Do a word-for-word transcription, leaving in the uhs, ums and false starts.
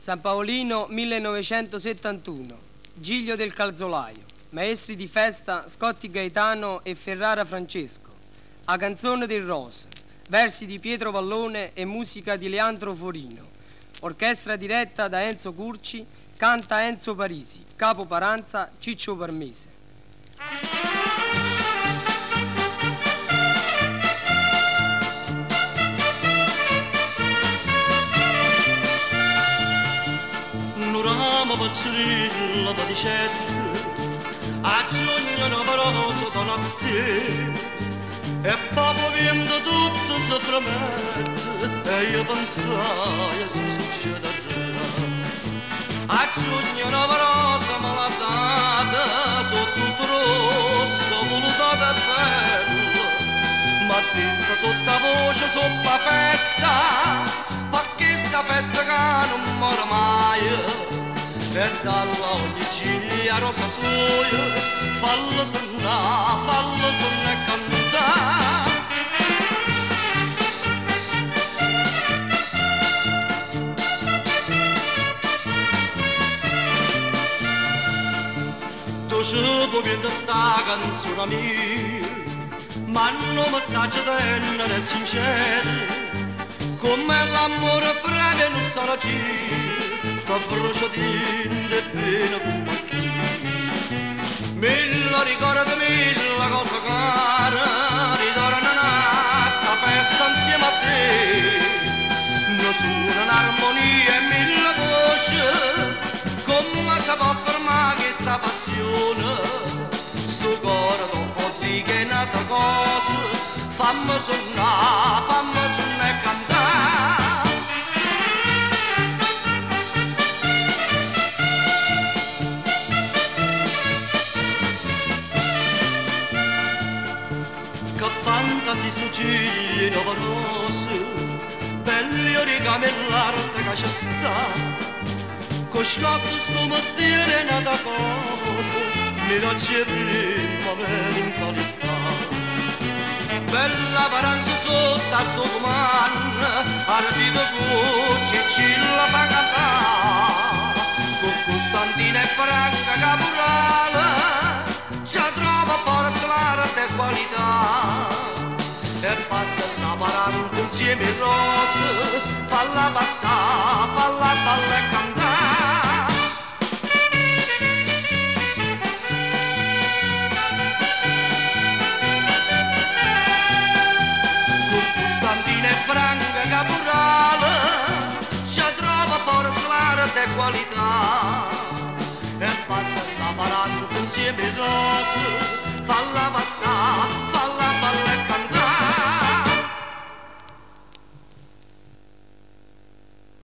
San Paolino millenovecentosettantuno, Giglio del Calzolaio, maestri di festa Scotti Gaetano e Ferrara Francesco, A canzone del Rosa, versi di Pietro Vallone e musica di Leandro Forino, orchestra diretta da Enzo Curci, canta Enzo Parisi, capo Paranza Ciccio Parmese. Pazzurilla padicetta a giugno novoroso da notte e proprio vendo tutto si promette e io pensai se succede a giugno novoroso me l'ha data sotto tutto rosso voluto per bello ma dentro sotto la voce sotto la festa ma che sta festa che non muore mai e dalla ogni ciglia rosa sua fallo suonare, fallo suonare e cantare. Tu ci puoi vedere sta canzone mia ma non mi sa tenere sincero come l'amore breve non sarà giro che brucia tinte e pena con macchina mille ricordi, mille cose care ritornano a sta festa insieme a te nessuno in armonia e mille voci come si può fermare questa passione sto cuore non può dire che è nata cosa fammi suonare, fammi suonare e cantare. Fantasi su gigli novorosi, belli origami l'arte che c'è sta, con scotto sto mestiere è nata cosa, mi da c'è prima malincalità. Bella paranza sotto a sto comando, ardito cucci e cilla fa cantare, con Costantina e Franca Caporale, ci trova forza l'arte e qualità. E passa sta paranza insieme ai rose, falla passare, falla, falla e cantare. Con Costantina e Franca Caporale, ci trova forza l'arte e qualità. E passa sta paranza insieme ai rose,